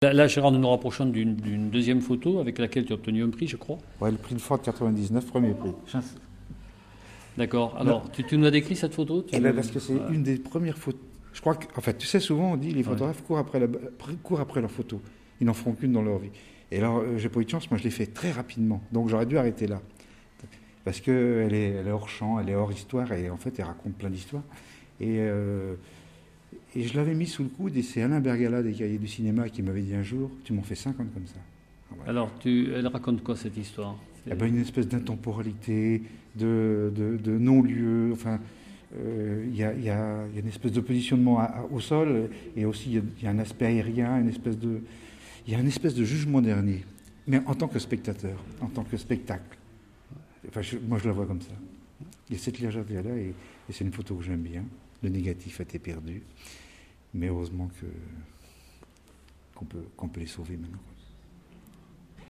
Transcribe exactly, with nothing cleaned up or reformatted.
Là, là, Gérard, nous nous rapprochons d'une d'une deuxième photo avec laquelle tu as obtenu un prix, je crois. Ouais, le prix de Ford quatre-vingt-dix-neuf, premier prix. D'accord. Alors, tu, tu nous as décrit cette photo tu... Eh bien, parce que c'est Ouais. une des premières photos. Je crois que, en fait, tu sais, souvent on dit les photographes ouais. courent, après la, courent après leurs photos. Ils n'en feront qu'une dans leur vie. Et alors, euh, j'ai pas eu de chance, moi je l'ai fait très rapidement. Donc j'aurais dû arrêter là. Parce qu'elle est, elle est hors champ, elle est hors histoire, et en fait, elle raconte plein d'histoires. Et, euh, et je l'avais mis sous le coude, et c'est Alain Bergala des Cahiers du cinéma qui m'avait dit un jour, tu m'en fais cinquante comme ça. Ouais. Alors, tu, elle raconte quoi cette histoire? Eh ben, une espèce d'intemporalité, de, de, de non-lieu, enfin... Il euh, y, y, y a une espèce de positionnement à, à, au sol, et aussi il y, y a un aspect aérien, une espèce de, il y a une espèce de jugement dernier, mais en tant que spectateur, en tant que spectacle. Enfin, je, moi je la vois comme ça. Il y a cette légèreté-là, et, et c'est une photo que j'aime bien. Le négatif a été perdu, mais heureusement que, qu'on peut, qu'on peut les sauver maintenant.